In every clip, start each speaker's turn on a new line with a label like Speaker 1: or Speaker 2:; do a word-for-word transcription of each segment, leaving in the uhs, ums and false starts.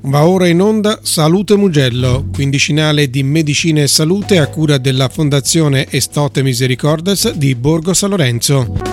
Speaker 1: Va ora in onda Salute Mugello, quindicinale di medicina e salute a cura della Fondazione Estote Misericordes di Borgo San Lorenzo.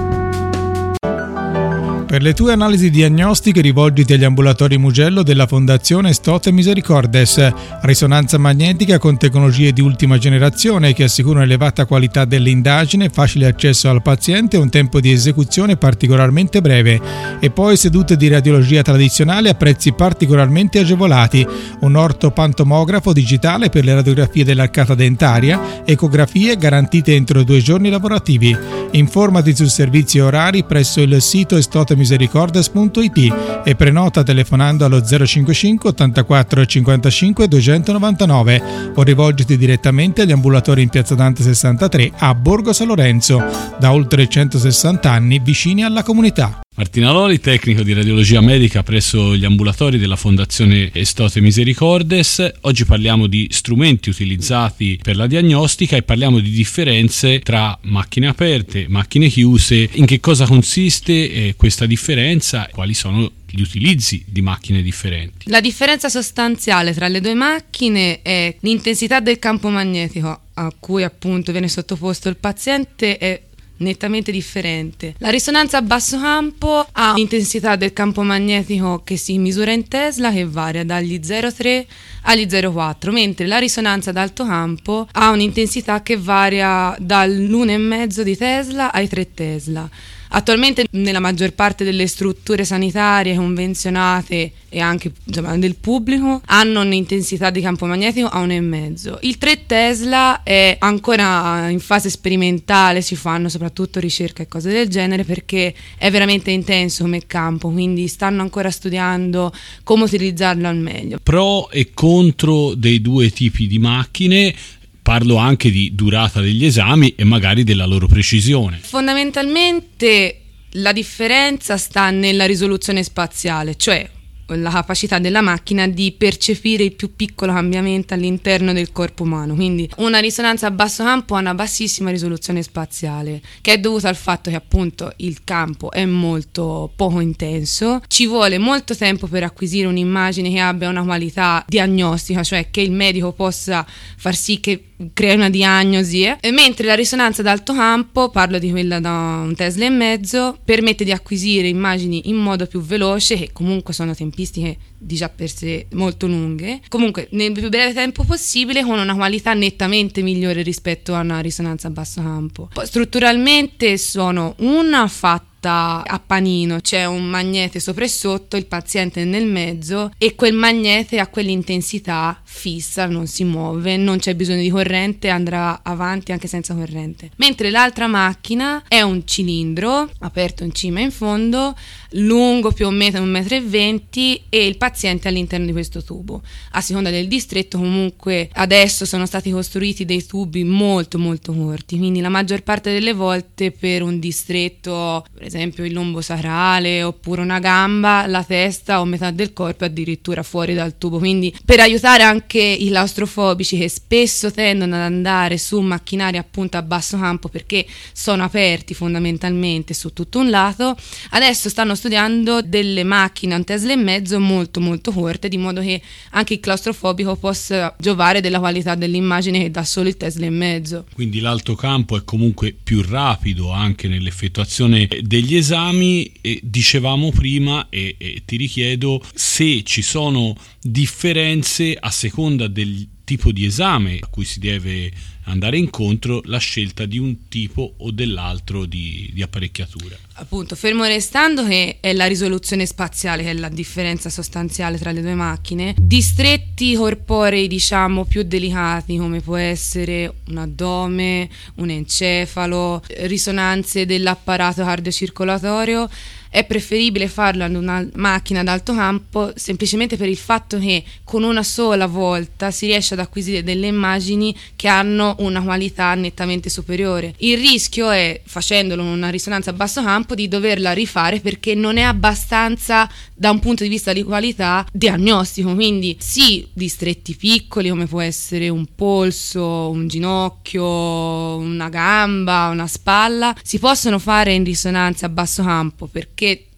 Speaker 1: Per le tue analisi diagnostiche rivolgiti agli ambulatori Mugello della Fondazione Estote Misericordes. Risonanza magnetica con tecnologie di ultima generazione che assicurano elevata qualità dell'indagine, facile accesso al paziente e un tempo di esecuzione particolarmente breve. E poi sedute di radiologia tradizionale a prezzi particolarmente agevolati. Un ortopantomografo digitale per le radiografie dell'arcata dentaria, ecografie garantite entro due giorni lavorativi. Informati su servizi e orari presso il sito estote misericordes punto it e prenota telefonando allo zero cinquantacinque ottantaquattro cinquantacinque duecentonovantanove o rivolgiti direttamente agli ambulatori in Piazza Dante sessantatré a Borgo San Lorenzo, da oltre centosessanta anni vicini alla comunità.
Speaker 2: Martina Loli, tecnico di radiologia medica presso gli ambulatori della Fondazione Estote Misericordes. Oggi parliamo di strumenti utilizzati per la diagnostica e parliamo di differenze tra macchine aperte, macchine chiuse, in che cosa consiste eh, questa differenza, quali sono gli utilizzi di macchine differenti.
Speaker 3: La differenza sostanziale tra le due macchine è l'intensità del campo magnetico a cui appunto viene sottoposto il paziente è nettamente differente. La risonanza a basso campo ha un'intensità del campo magnetico che si misura in Tesla che varia dagli zero virgola tre agli zero virgola quattro, mentre la risonanza ad alto campo ha un'intensità che varia dall'uno virgola cinque di Tesla ai tre Tesla. Attualmente nella maggior parte delle strutture sanitarie convenzionate e anche insomma, del pubblico hanno un'intensità di campo magnetico a uno virgola cinque. Il tre Tesla è ancora in fase sperimentale, si fanno soprattutto ricerche e cose del genere perché è veramente intenso come campo, quindi stanno ancora studiando come utilizzarlo al meglio.
Speaker 2: Pro e contro dei due tipi di macchine. Parlo anche di durata degli esami e magari della loro precisione.
Speaker 3: Fondamentalmente la differenza sta nella risoluzione spaziale, cioè la capacità della macchina di percepire il più piccolo cambiamento all'interno del corpo umano. Quindi una risonanza a basso campo ha una bassissima risoluzione spaziale, che è dovuta al fatto che appunto il campo è molto poco intenso, ci vuole molto tempo per acquisire un'immagine che abbia una qualità diagnostica, cioè che il medico possa far sì che crea una diagnosi, eh? mentre la risonanza ad alto campo, parlo di quella da un Tesla e mezzo, permette di acquisire immagini in modo più veloce, che comunque sono tempistiche di già per sé molto lunghe, comunque nel più breve tempo possibile, con una qualità nettamente migliore rispetto a una risonanza a basso campo. Poi, strutturalmente sono una fatta a panino, c'è un magnete sopra e sotto, il paziente è nel mezzo e quel magnete ha quell'intensità fissa, non si muove, non c'è bisogno di corrente, andrà avanti anche senza corrente. Mentre l'altra macchina è un cilindro aperto in cima e in fondo, lungo più o meno un metro e venti e il paziente all'interno di questo tubo. A seconda del distretto comunque adesso sono stati costruiti dei tubi molto molto corti, quindi la maggior parte delle volte per un distretto, per esempio il lombo sacrale oppure una gamba, la testa o metà del corpo è addirittura fuori dal tubo, quindi per aiutare anche i claustrofobici che spesso tendono ad andare su macchinari appunto a basso campo perché sono aperti fondamentalmente su tutto un lato, adesso stanno studiando delle macchine a un Tesla e mezzo molto molto corte, di modo che anche il claustrofobico possa giovare della qualità dell'immagine che dà solo il Tesla e mezzo.
Speaker 2: Quindi l'alto campo è comunque più rapido anche nell'effettuazione degli esami. E dicevamo prima e, e ti richiedo se ci sono differenze a seconda del tipo di esame a cui si deve andare incontro, la scelta di un tipo o dell'altro di, di apparecchiatura.
Speaker 3: Appunto, fermo restando che è la risoluzione spaziale che è la differenza sostanziale tra le due macchine, distretti corporei diciamo più delicati come può essere un addome, un encefalo, risonanze dell'apparato cardiocircolatorio, è preferibile farlo ad una macchina ad alto campo semplicemente per il fatto che con una sola volta si riesce ad acquisire delle immagini che hanno una qualità nettamente superiore. Il rischio è, facendolo con una risonanza a basso campo, di doverla rifare perché non è abbastanza da un punto di vista di qualità diagnostico, quindi sì, distretti piccoli come può essere un polso, un ginocchio, una gamba, una spalla, si possono fare in risonanza a basso campo perché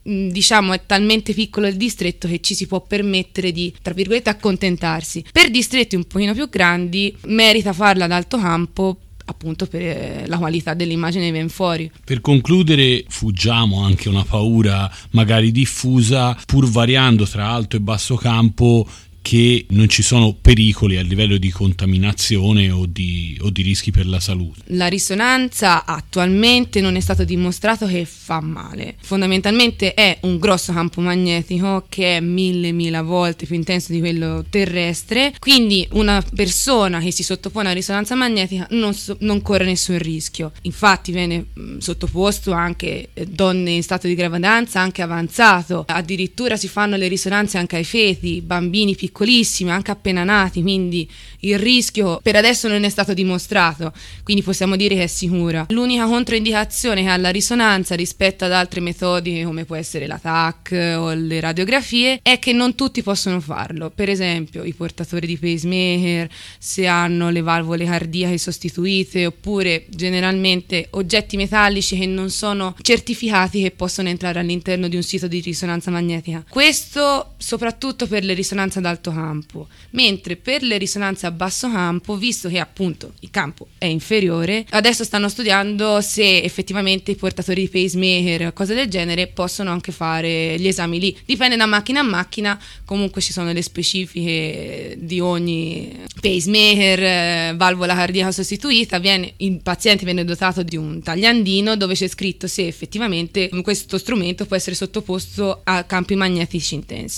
Speaker 3: diciamo è talmente piccolo il distretto che ci si può permettere di, tra virgolette, accontentarsi. Per distretti un pochino più grandi merita farla ad alto campo, appunto per la qualità dell'immagine che viene fuori.
Speaker 2: Per concludere, fuggiamo anche una paura magari diffusa, pur variando tra alto e basso campo, che non ci sono pericoli a livello di contaminazione o di, o di rischi per la salute.
Speaker 3: La risonanza attualmente non è stato dimostrato che fa male. Fondamentalmente è un grosso campo magnetico che è mille mila volte più intenso di quello terrestre, quindi una persona che si sottopone a risonanza magnetica non, so, non corre nessun rischio. Infatti viene mh, sottoposto anche eh, donne in stato di gravidanza anche avanzato, addirittura si fanno le risonanze anche ai feti, bambini piccoli piccolissimi, anche appena nati, quindi il rischio per adesso non è stato dimostrato, quindi possiamo dire che è sicura. L'unica controindicazione che ha la risonanza rispetto ad altre metodiche come può essere la T A C o le radiografie è che non tutti possono farlo. Per esempio i portatori di pacemaker, se hanno le valvole cardiache sostituite, oppure generalmente oggetti metallici che non sono certificati che possono entrare all'interno di un sito di risonanza magnetica. Questo soprattutto per le risonanze ad alto campo, mentre per le risonanze a basso campo, visto che appunto il campo è inferiore, adesso stanno studiando se effettivamente i portatori di pacemaker o cose del genere possono anche fare gli esami lì. Dipende da macchina a macchina, comunque ci sono le specifiche di ogni pacemaker, eh, valvola cardiaca sostituita, viene, il paziente viene dotato di un tagliandino dove c'è scritto se effettivamente questo strumento può essere sottoposto a campi magnetici intensi.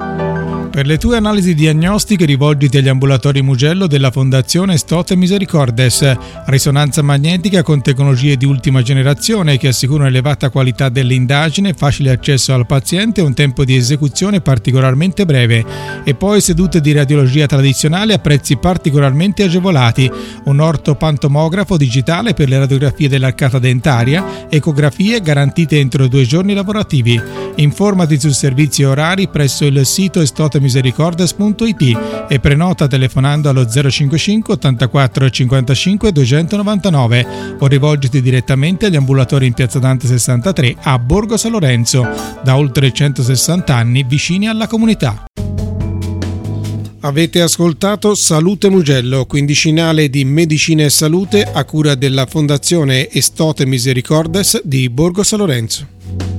Speaker 1: Per le tue analisi diagnostiche rivolgiti agli ambulatori Mugello della Fondazione Stote Misericordes. Risonanza magnetica con tecnologie di ultima generazione che assicurano elevata qualità dell'indagine, facile accesso al paziente e un tempo di esecuzione particolarmente breve. E poi sedute di radiologia tradizionale a prezzi particolarmente agevolati. Un ortopantomografo digitale per le radiografie dell'arcata dentaria, ecografie garantite entro due giorni lavorativi. Informati su servizi e orari presso il sito stote misericordes punto it e prenota telefonando allo zero cinquantacinque ottantaquattro cinquantacinque duecentonovantanove o rivolgiti direttamente agli ambulatori in Piazza Dante sessantatré a Borgo San Lorenzo, da oltre centosessanta anni vicini alla comunità. Avete ascoltato Salute Mugello, quindicinale di medicina e salute a cura della Fondazione Stote Misericordes di Borgo San Lorenzo.